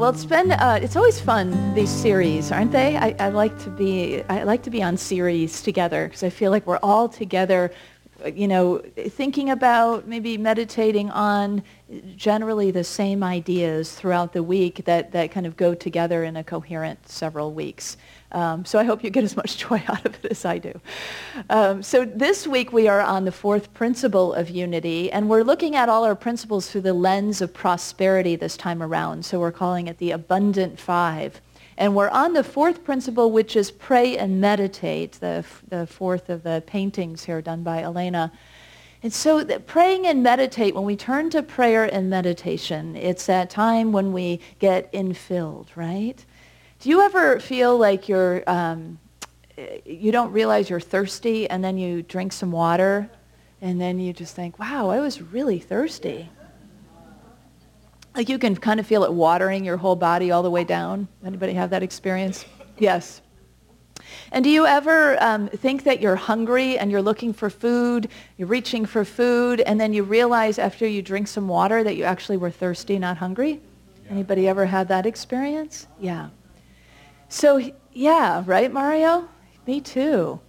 Well, it's always fun, these series, aren't they? I like to be on series together because I feel like we're all together, thinking about, maybe meditating on generally the same ideas throughout the week that kind of go together in a coherent several weeks. So I hope you get as much joy out of it as I do. So this week we are on the fourth principle of unity, and we're looking at all our principles through the lens of prosperity this time around. So we're calling it the Abundant Five. And we're on the fourth principle, which is pray and meditate, the fourth of the paintings here done by Elena. And so praying and meditate, when we turn to prayer and meditation, it's that time when we get infilled, right? Do you ever feel like you don't realize you're thirsty, and then you drink some water, and then you just think, wow, I was really thirsty? Like you can kind of feel it watering your whole body all the way down. Anybody have that experience? Yes. And do you ever think that you're hungry and you're looking for food, you're reaching for food, and then you realize after you drink some water that you actually were thirsty, not hungry? Yeah. Anybody ever had that experience? Yeah. So, yeah, right, Mario? Me too.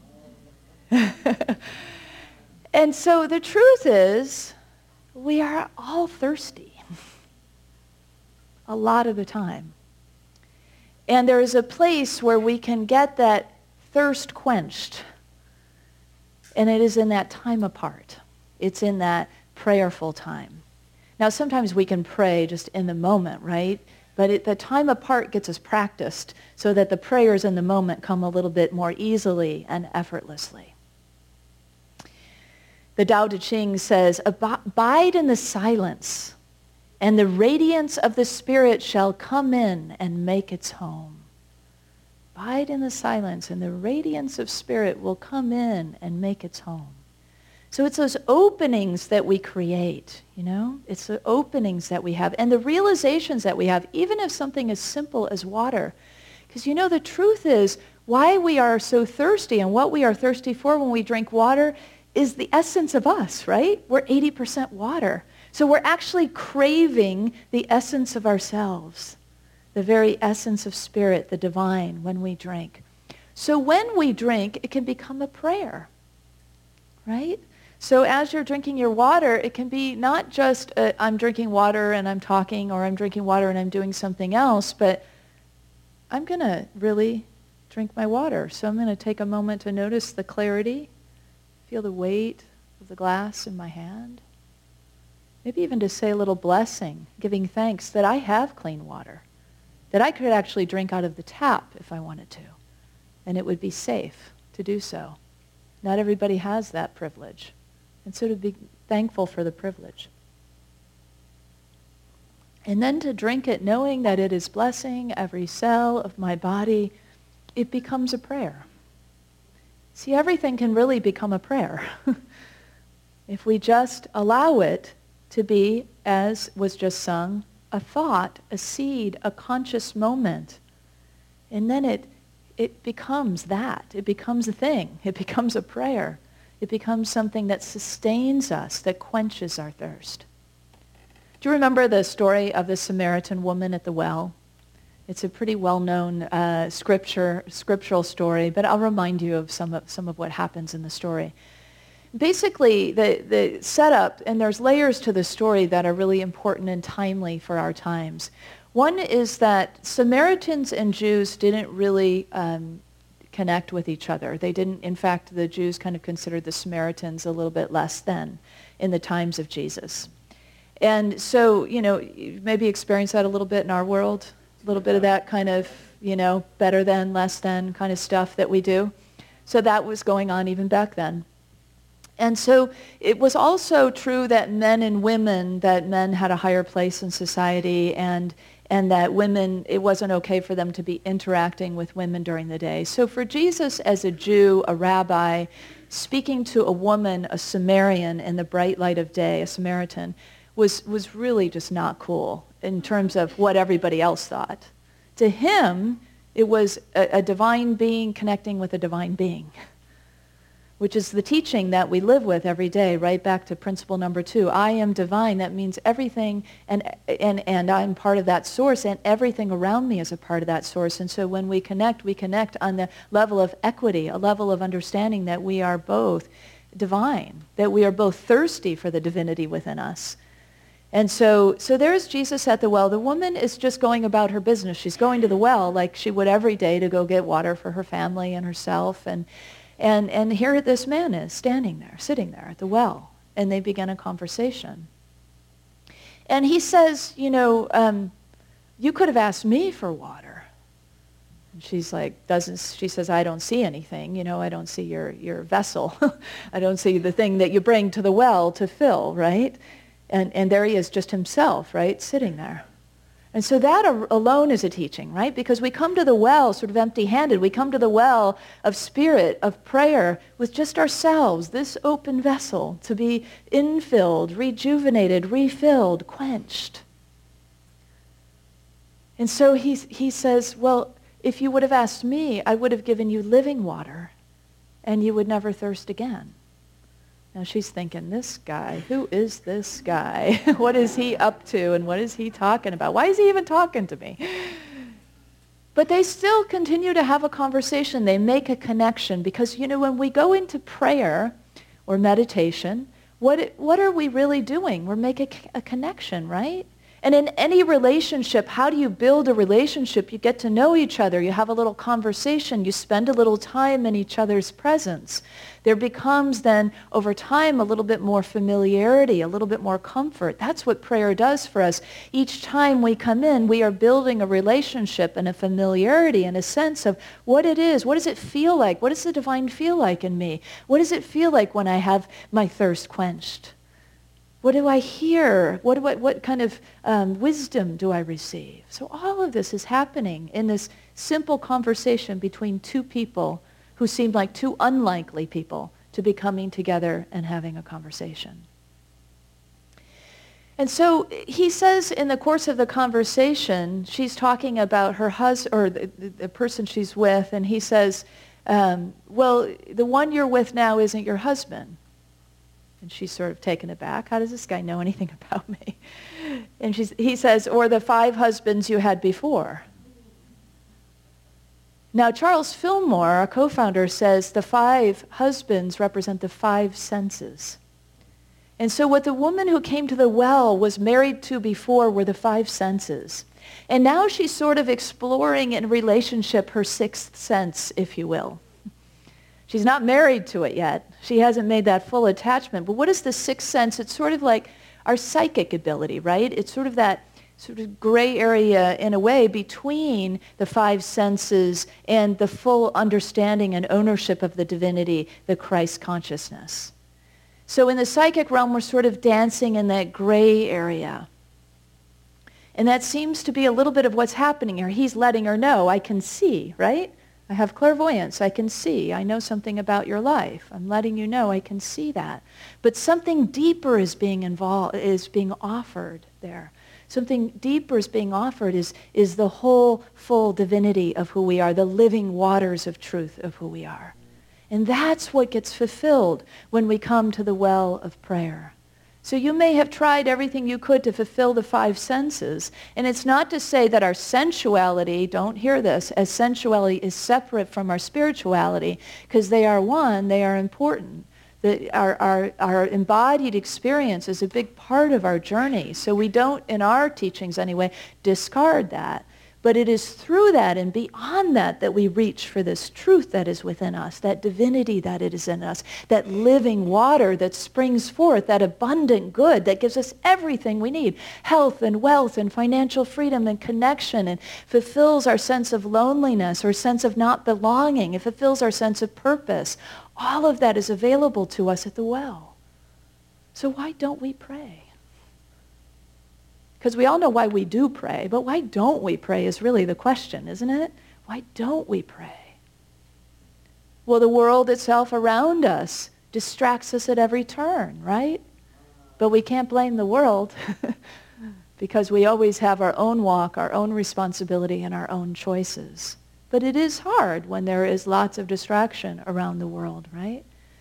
And so the truth is, we are all thirsty a lot of the time. And there is a place where we can get that thirst quenched. And it is in that time apart. It's in that prayerful time. Now, sometimes we can pray just in the moment, right? But the time apart gets us practiced so that the prayers in the moment come a little bit more easily and effortlessly. The Tao Te Ching says, abide in the silence, and the radiance of the Spirit shall come in and make its home. Abide in the silence, and the radiance of Spirit will come in and make its home. So it's those openings that we create, It's the openings that we have, and the realizations that we have, even if something as simple as water. Because the truth is, why we are so thirsty and what we are thirsty for when we drink water is the essence of us, right? We're 80% water. So we're actually craving the essence of ourselves, the very essence of Spirit, the divine, when we drink. So when we drink, it can become a prayer, right? So as you're drinking your water, it can be not just I'm drinking water and I'm talking, or I'm drinking water and I'm doing something else, but I'm going to really drink my water. So I'm going to take a moment to notice the clarity, feel the weight of the glass in my hand. Maybe even to say a little blessing, giving thanks that I have clean water, that I could actually drink out of the tap if I wanted to, and it would be safe to do so. Not everybody has that privilege, and so to be thankful for the privilege. And then to drink it knowing that it is blessing every cell of my body, it becomes a prayer. See, everything can really become a prayer if we just allow it to be, as was just sung, a thought, a seed, a conscious moment. And then it becomes that. It becomes a thing. It becomes a prayer. It becomes something that sustains us, that quenches our thirst. Do you remember the story of the Samaritan woman at the well? It's a pretty well-known scriptural story, but I'll remind you of some of what happens in the story. Basically, the setup, and there's layers to the story that are really important and timely for our times. One is that Samaritans and Jews didn't really connect with each other. They didn't, in fact, the Jews kind of considered the Samaritans a little bit less than in the times of Jesus. And so, you maybe experience that a little bit in our world, a little bit of that kind of, better than, less than kind of stuff that we do. So that was going on even back then. And so it was also true that men had a higher place in society, and that women, it wasn't okay for them to be interacting with women during the day. So for Jesus as a Jew, a rabbi, speaking to a woman, a Samaritan, in the bright light of day, a Samaritan, was really just not cool in terms of what everybody else thought. To him, it was a divine being connecting with a divine being. which is the teaching that we live with every day, right back to principle number 2. I am divine. That means everything, and I'm part of that source, and everything around me is a part of that source. And so when we connect on the level of equity, a level of understanding that we are both divine, that we are both thirsty for the divinity within us. And so there's Jesus at the well. The woman is just going about her business. She's going to the well like she would every day to go get water for her family and herself. And here this man is standing there, sitting there at the well. And they begin a conversation. And he says, you could have asked me for water. And she's like, she says, I don't see anything. I don't see your vessel. I don't see the thing that you bring to the well to fill, right? And there he is, just himself, right, sitting there. And so that alone is a teaching, right? Because we come to the well sort of empty-handed. We come to the well of spirit, of prayer, with just ourselves, this open vessel, to be infilled, rejuvenated, refilled, quenched. And so he says, well, if you would have asked me, I would have given you living water, and you would never thirst again. Now she's thinking, this guy, who is this guy? What is he up to, and what is he talking about? Why is he even talking to me? But they still continue to have a conversation. They make a connection because, when we go into prayer or meditation, what are we really doing? We're making a connection, right? And in any relationship, how do you build a relationship? You get to know each other. You have a little conversation. You spend a little time in each other's presence. There becomes then, over time, a little bit more familiarity, a little bit more comfort. That's what prayer does for us. Each time we come in, we are building a relationship and a familiarity and a sense of what it is. What does it feel like? What does the divine feel like in me? What does it feel like when I have my thirst quenched? What do I hear? What kind of wisdom do I receive? So all of this is happening in this simple conversation between two people who seemed like two unlikely people to be coming together and having a conversation. And so he says in the course of the conversation, she's talking about her husband, or the person she's with, and he says, well, the one you're with now isn't your husband. And she's sort of taken aback. How does this guy know anything about me? And he says, or the 5 husbands you had before. Now, Charles Fillmore, our co-founder, says the 5 husbands represent the 5 senses. And so what the woman who came to the well was married to before were the 5 senses. And now she's sort of exploring in relationship her 6th sense, if you will. She's not married to it yet. She hasn't made that full attachment. But what is the 6th sense? It's sort of like our psychic ability, right? It's sort of that sort of gray area in a way between the 5 senses and the full understanding and ownership of the divinity, the Christ consciousness. So in the psychic realm, we're sort of dancing in that gray area. And that seems to be a little bit of what's happening here. He's letting her know, I can see, right? I have clairvoyance. I can see. I know something about your life. I'm letting you know I can see that. But something deeper is being offered there. Something deeper is being offered is the whole full divinity of who we are, the living waters of truth of who we are. And that's what gets fulfilled when we come to the well of prayer. So you may have tried everything you could to fulfill the 5 senses. And it's not to say that our sensuality, don't hear this, as sensuality is separate from our spirituality, because they are one, they are important. Our embodied experience is a big part of our journey. So we don't, in our teachings anyway, discard that. But it is through that and beyond that we reach for this truth that is within us, that divinity that it is in us, that living water that springs forth, that abundant good that gives us everything we need, health and wealth and financial freedom and connection, and fulfills our sense of loneliness or sense of not belonging. It fulfills our sense of purpose. All of that is available to us at the well. So why don't we pray? Because we all know why we do pray, but why don't we pray is really the question, isn't it? Why don't we pray? Well, the world itself around us distracts us at every turn, right? But we can't blame the world because we always have our own walk, our own responsibility, and our own choices. But it is hard when there is lots of distraction around the world, right?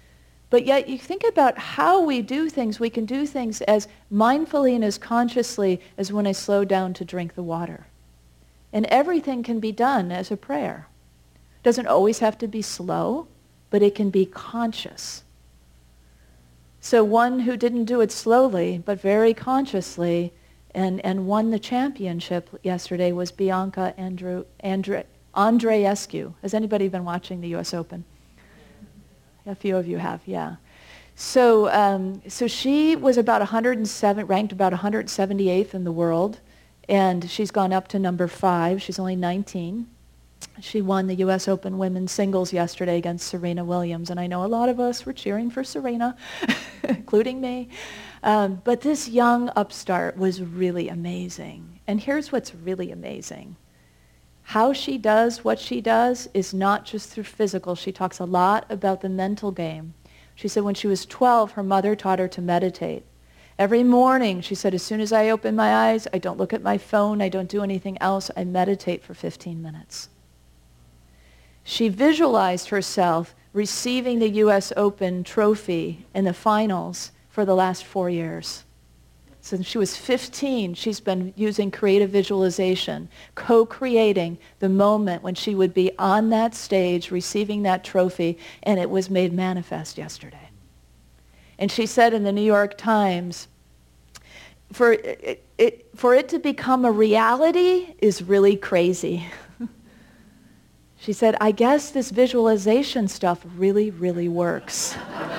But yet you think about how we do things. We can do things as mindfully and as consciously as when I slow down to drink the water. And everything can be done as a prayer. It doesn't always have to be slow, but it can be conscious. So one who didn't do it slowly, but very consciously, and won the championship yesterday was Bianca Andreescu. Has anybody been watching the U.S. Open? A few of you have, yeah. So she was about 107, ranked about 178th in the world, and she's gone up to number 5. She's only 19. She won the U.S. Open women's singles yesterday against Serena Williams, and I know a lot of us were cheering for Serena, including me. But this young upstart was really amazing. And here's what's really amazing. How she does what she does is not just through physical. She talks a lot about the mental game. She said when she was 12, her mother taught her to meditate. Every morning, she said, as soon as I open my eyes, I don't look at my phone, I don't do anything else, I meditate for 15 minutes. She visualized herself receiving the U.S. Open trophy in the finals for the last 4 years. Since she was 15, she's been using creative visualization, co-creating the moment when she would be on that stage receiving that trophy, and it was made manifest yesterday. And she said in the New York Times, for it to become a reality is really crazy. She said, I guess this visualization stuff really, really works.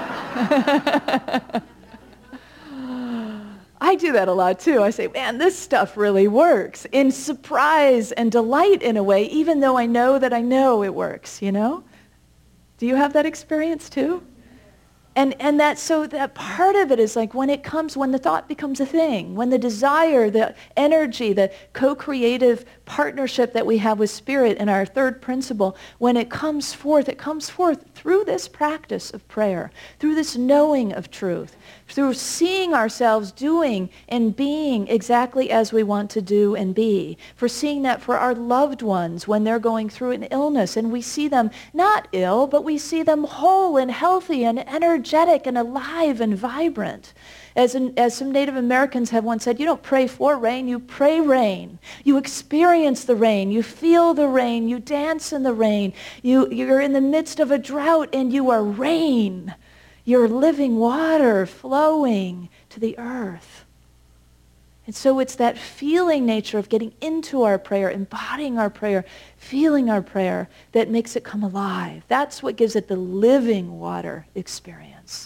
I do that a lot too. I say, man, this stuff really works. In surprise and delight in a way, even though I know it works, you know? Do you have that experience too? And that part of it is like when the thought becomes a thing, when the desire, the energy, the co-creative partnership that we have with Spirit in our third principle, when it comes forth through this practice of prayer, through this knowing of truth, through seeing ourselves doing and being exactly as we want to do and be, for seeing that for our loved ones when they're going through an illness and we see them not ill, but we see them whole and healthy and energetic and alive and vibrant. As some Native Americans have once said, you don't pray for rain, you pray rain. You experience the rain, you feel the rain, you dance in the rain. You're in the midst of a drought and you are rain. You're living water flowing to the earth. And so it's that feeling nature of getting into our prayer, embodying our prayer, feeling our prayer that makes it come alive. That's what gives it the living water experience.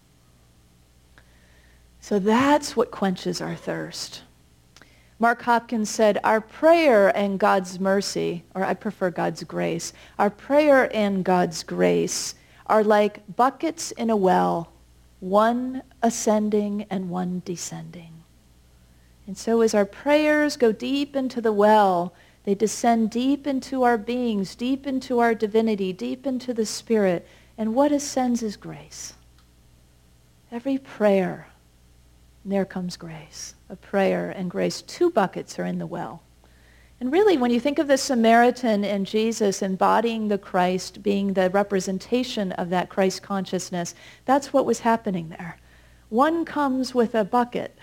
So that's what quenches our thirst. Mark Hopkins said, our prayer and God's mercy, or I prefer God's grace, our prayer and God's grace are like buckets in a well, one ascending and one descending. And so as our prayers go deep into the well, they descend deep into our beings, deep into our divinity, deep into the Spirit. And what ascends is grace. Every prayer, there comes grace. A prayer and grace. 2 buckets are in the well. And really, when you think of the Samaritan and Jesus embodying the Christ, being the representation of that Christ consciousness, that's what was happening there. One comes with a bucket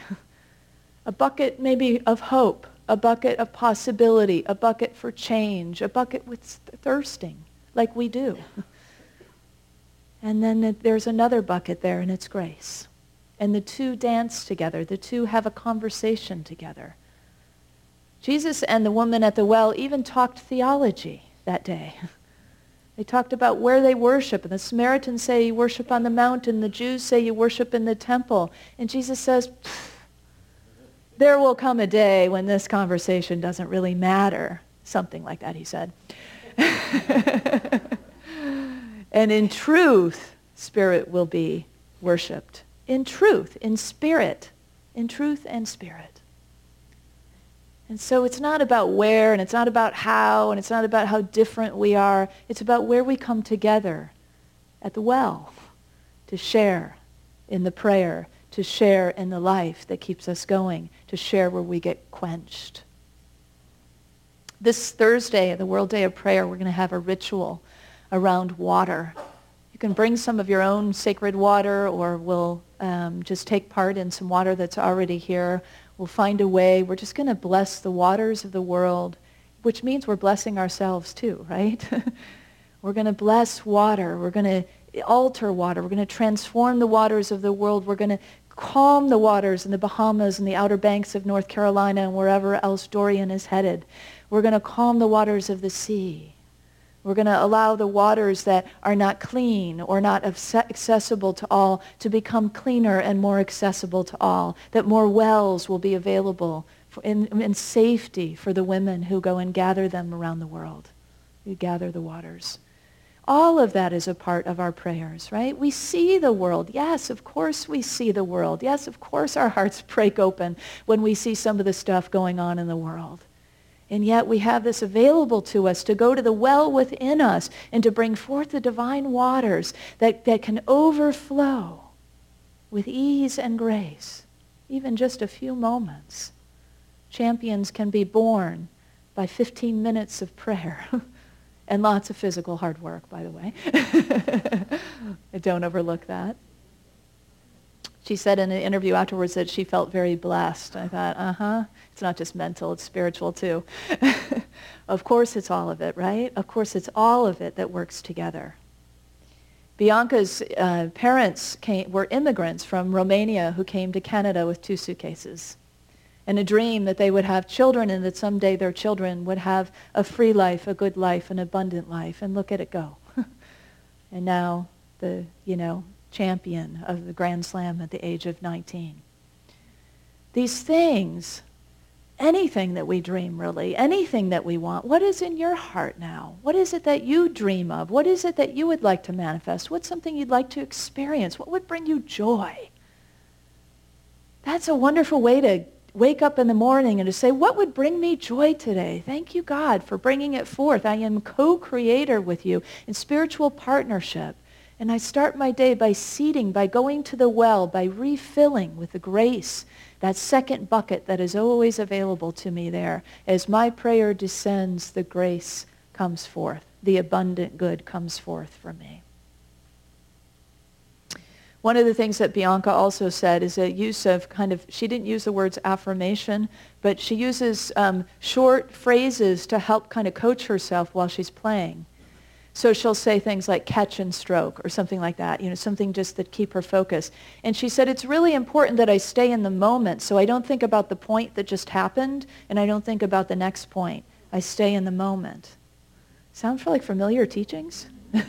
maybe of hope, a bucket of possibility, a bucket for change, a bucket with thirsting, like we do. And then there's another bucket there, and it's grace. And the two dance together. The two have a conversation together. Jesus and the woman at the well even talked theology that day. They talked about where they worship. And the Samaritans say you worship on the mountain. The Jews say you worship in the temple. And Jesus says, there will come a day when this conversation doesn't really matter. Something like that, he said. And in truth, Spirit will be worshipped. In truth, in spirit. In truth and spirit. And so it's not about where, and it's not about how, and it's not about how different we are. It's about where we come together at the well to share in the prayer, to share in the life that keeps us going, to share where we get quenched. This Thursday, the World Day of Prayer, we're going to have a ritual around water. You can bring some of your own sacred water, or we'll just take part in some water that's already here. We'll find a way. We're just going to bless the waters of the world, which means we're blessing ourselves too, right? We're going to bless water. We're going to alter water. We're going to transform the waters of the world. We're going to calm the waters in the Bahamas and the Outer Banks of North Carolina and wherever else Dorian is headed. We're going to calm the waters of the sea. We're going to allow the waters that are not clean or not accessible to all to become cleaner and more accessible to all, that more wells will be available in safety for the women who go and gather them around the world, who gather the waters. All of that is a part of our prayers, right? We see the world. Yes, of course we see the world. Yes, of course our hearts break open when we see some of the stuff going on in the world. And yet we have this available to us to go to the well within us and to bring forth the divine waters that can overflow with ease and grace, even just a few moments. Champions can be born by 15 minutes of prayer. And lots of physical hard work, by the way. Don't overlook that. She said in an interview afterwards that she felt very blessed. I thought, it's not just mental, it's spiritual too. Of course it's all of it, right? Of course it's all of it that works together. Bianca's parents were immigrants from Romania who came to Canada with 2 suitcases. And a dream that they would have children and that someday their children would have a free life, a good life, an abundant life. And look at it go. And now the, champion of the Grand Slam at the age of 19. These things, anything that we dream really, anything that we want, what is in your heart now? What is it that you dream of? What is it that you would like to manifest? What's something you'd like to experience? What would bring you joy? That's a wonderful way to wake up in the morning and to say, what would bring me joy today? Thank you, God, for bringing it forth. I am co-creator with you in spiritual partnership. And I start my day by seeding, by going to the well, by refilling with the grace, that second bucket that is always available to me there. As my prayer descends, the grace comes forth. The abundant good comes forth for me. One of the things that Bianca also said is a use of she didn't use the words affirmation, but she uses short phrases to help kind of coach herself while she's playing. So she'll say things like catch and stroke or something like that, something just that keep her focused. And she said, it's really important that I stay in the moment so I don't think about the point that just happened and I don't think about the next point. I stay in the moment. Sound like familiar teachings?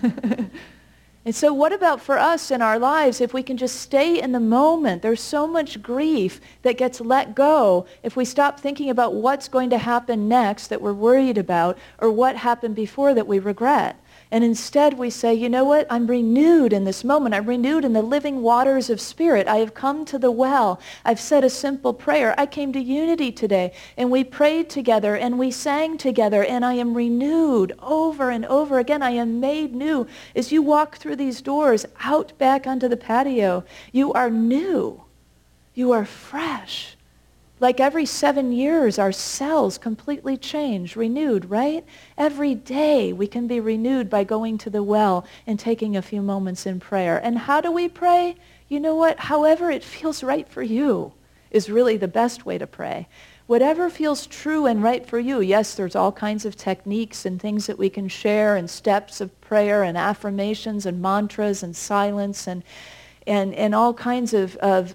And so what about for us in our lives if we can just stay in the moment? There's so much grief that gets let go if we stop thinking about what's going to happen next that we're worried about or what happened before that we regret. And instead we say, you know what? I'm renewed in this moment. I'm renewed in the living waters of Spirit. I have come to the well. I've said a simple prayer. I came to Unity today, and we prayed together, and we sang together, and I am renewed over and over again. I am made new. As you walk through these doors out back onto the patio, you are new. You are fresh. Like every 7 years, our cells completely change, renewed, right? Every day we can be renewed by going to the well and taking a few moments in prayer. And how do we pray? You know what? However it feels right for you is really the best way to pray. Whatever feels true and right for you. Yes, there's all kinds of techniques and things that we can share and steps of prayer and affirmations and mantras and silence and all kinds of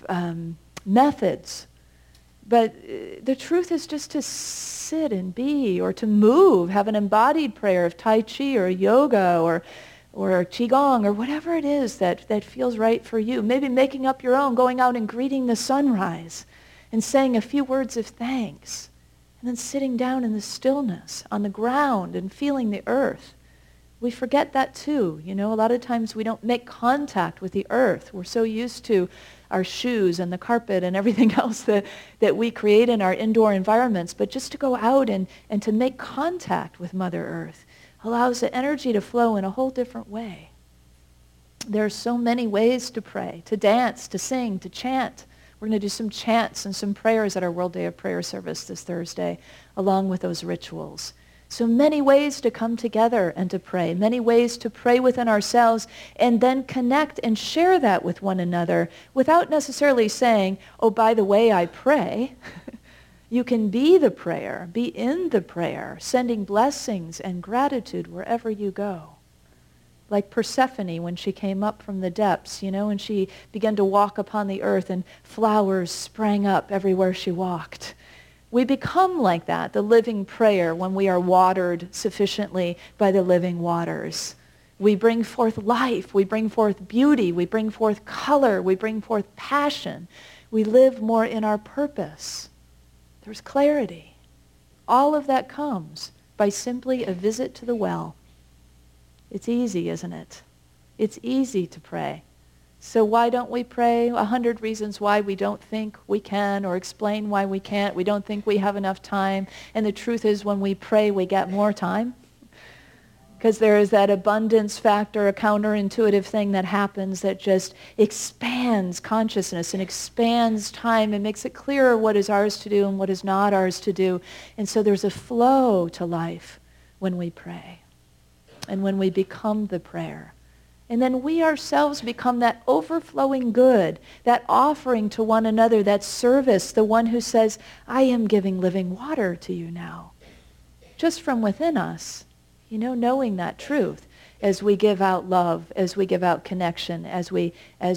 methods. But the truth is just to sit and be or to move, have an embodied prayer of Tai Chi or yoga or Qigong or whatever it is that feels right for you. Maybe making up your own, going out and greeting the sunrise and saying a few words of thanks. And then sitting down in the stillness on the ground and feeling the earth. We forget that too. A lot of times we don't make contact with the earth. We're so used to our shoes and the carpet and everything else that we create in our indoor environments. But just to go out and to make contact with Mother Earth allows the energy to flow in a whole different way. There are so many ways to pray, to dance, to sing, to chant. We're going to do some chants and some prayers at our World Day of Prayer service this Thursday, along with those rituals. So many ways to come together and to pray, many ways to pray within ourselves and then connect and share that with one another without necessarily saying, oh, by the way, I pray. You can be the prayer, be in the prayer, sending blessings and gratitude wherever you go. Like Persephone when she came up from the depths, and she began to walk upon the earth and flowers sprang up everywhere she walked. We become like that, the living prayer, when we are watered sufficiently by the living waters. We bring forth life, we bring forth beauty, we bring forth color, we bring forth passion. We live more in our purpose. There's clarity. All of that comes by simply a visit to the well. It's easy, isn't it? It's easy to pray. So why don't we pray? 100 reasons why we don't think we can, or explain why we can't. We don't think we have enough time. And the truth is, when we pray, we get more time. Because there is that abundance factor, a counterintuitive thing that happens that just expands consciousness and expands time and makes it clearer what is ours to do and what is not ours to do. And so there's a flow to life when we pray and when we become the prayer. And then we ourselves become that overflowing good, that offering to one another, that service, the one who says, I am giving living water to you now. Just from within us, knowing that truth as we give out love, as we give out connection, as we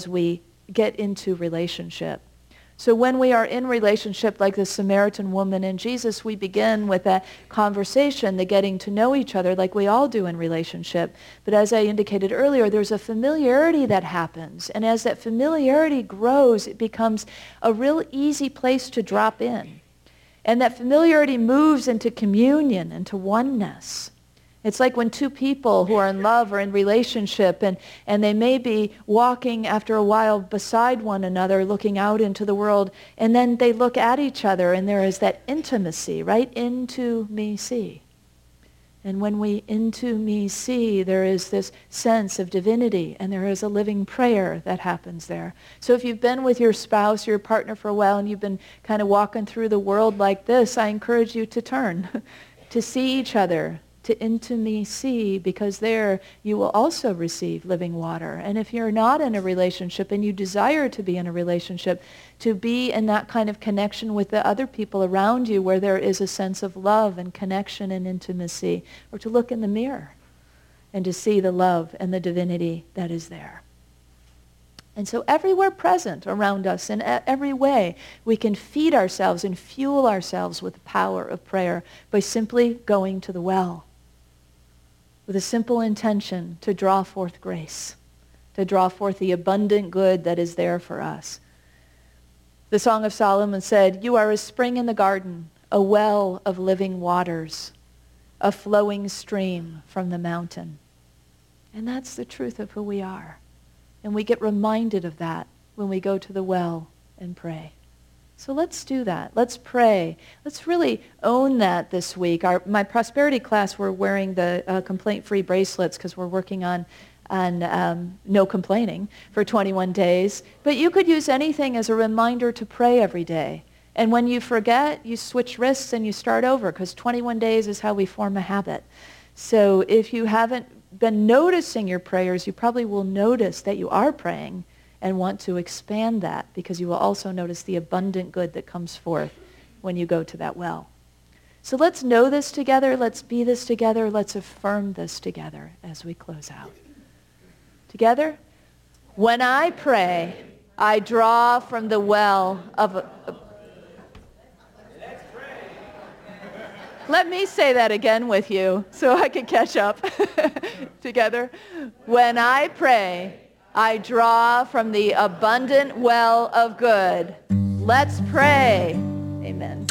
get into relationship. So when we are in relationship like the Samaritan woman and Jesus, we begin with that conversation, the getting to know each other like we all do in relationship. But as I indicated earlier, there's a familiarity that happens. And as that familiarity grows, it becomes a real easy place to drop in. And that familiarity moves into communion, into oneness. It's like when two people who are in love or in relationship and they may be walking after a while beside one another, looking out into the world, and then they look at each other and there is that intimacy, right? Into me see. And when we into me see, there is this sense of divinity and there is a living prayer that happens there. So if you've been with your spouse, your partner for a while, and you've been kind of walking through the world like this, I encourage you to turn, to see each other, to into me see, because there you will also receive living water. And if you're not in a relationship and you desire to be in a relationship, to be in that kind of connection with the other people around you where there is a sense of love and connection and intimacy, or to look in the mirror and to see the love and the divinity that is there. And so everywhere present around us, in every way, we can feed ourselves and fuel ourselves with the power of prayer by simply going to the well with a simple intention to draw forth grace, to draw forth the abundant good that is there for us. The Song of Solomon said, you are a spring in the garden, a well of living waters, a flowing stream from the mountain. And that's the truth of who we are. And we get reminded of that when we go to the well and pray. So let's do that. Let's pray. Let's really own that this week. My prosperity class, we're wearing the complaint-free bracelets because we're working on no complaining for 21 days. But you could use anything as a reminder to pray every day. And when you forget, you switch wrists and you start over, because 21 days is how we form a habit. So if you haven't been noticing your prayers, you probably will notice that you are praying and want to expand that, because you will also notice the abundant good that comes forth when you go to that well. So let's know this together. Let's be this together. Let's affirm this together as we close out. Together? When I pray, I draw from the well of... Let me say that again with you so I can catch up. Together. When I pray, I draw from the abundant well of good. Let's pray. Amen.